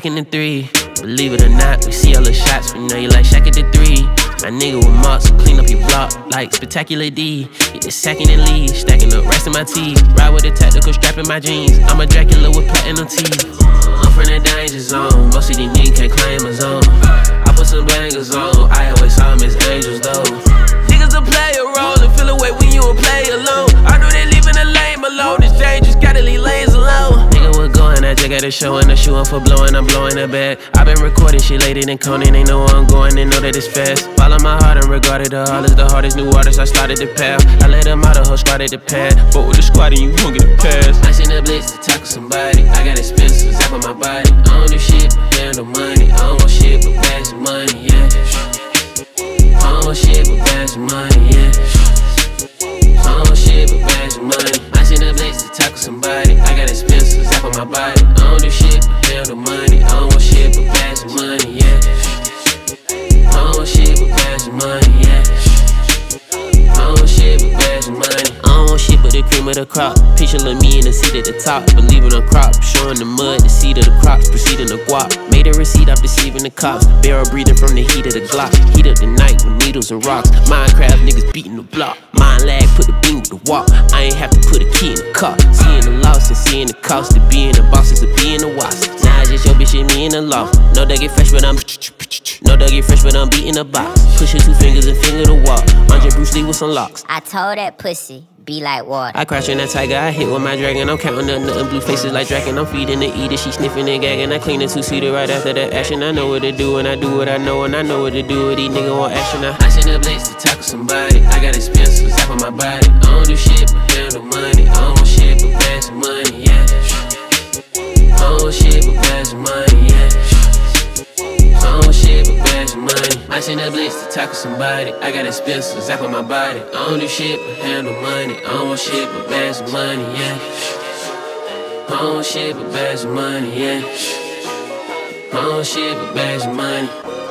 stacking the three. Believe it or not, we see all the shots, we know you like Shaq at the three. My nigga with marks, clean up your block like Spectacular D. Get the second and leave, stacking up rest of my teeth. Ride with a tactical strap in my jeans. I'm a Dracula with platinum teeth. I'm from the danger zone, most of these niggas can't claim a zone. I put some bangers on, I always saw them as angels though. Niggas will play a role and feel away when you will play alone. I know they leaving the lame alone, it's dangerous, gotta leave lanes alone. Nigga, we're going, I just got a show and a shoe up for blowing, I'm blowing the bag. I been recording shit later than Conan, they know where I'm going, they know that it's fast. Follow my heart and regarded the hardest, the hardest new artists, I started the path. I let them out, the whole squad at the pad. But with the squad and you won't get a pass. I seen the blitz to tackle somebody, I got expensive, zap on my body. I don't do shit but handle money, I don't want shit but pass the money, yeah. I don't want shit but pass the money, yeah. I don't want shit but pass the money. I seen the blitz to tackle somebody, I got expensive, zap on my body. I don't do shit but handle money, I don't want shit but pass the money, yeah. I don't want shit but pass the money, yeah. I don't want shit but pass the money. I don't want shit but the cream of the crop. Picture of me in the seat at the top, believe it on crop. Showing the mud, the seed of the crops, proceeding to guap. Made a receipt, I'm deceiving the cops. Barrel breathing from the heat of the Glock. Heat up the night with needles and rocks. Minecraft niggas beating the block. Mind lag, put the beam with the walk. I ain't have to put a key in the car. Seeing the loss and seeing the cost of being the boss is to being the wasp. Now it's just your bitch and me in the loft. No they get fresh but I'm beating the box. Pushing 2 fingers and finger the wall. Andre Bruce Lee with some locks. I told that pussy, be like water. I crash in that tiger, I hit with my dragon. I'm counting up nothing, blue faces like Draken. I'm feeding the eater, she sniffing and gagging. I clean the 2-seater right after that action. I know what to do and I do what I know and I know what to do with these niggas want action now. I seen the blitz to tackle somebody, I got expensive, zap on my body. I don't do shit but handle money, I don't want shit but pass the money, yeah. I don't want shit but pass the money, yeah. I don't want shit but pass the money. I seen the blitz to tackle somebody, I got expensive, zap on my body. I don't do shit but handle money, I don't want shit but pass the money, yeah. I don't want shit but pass the money, yeah. I don't want shit but pass the money.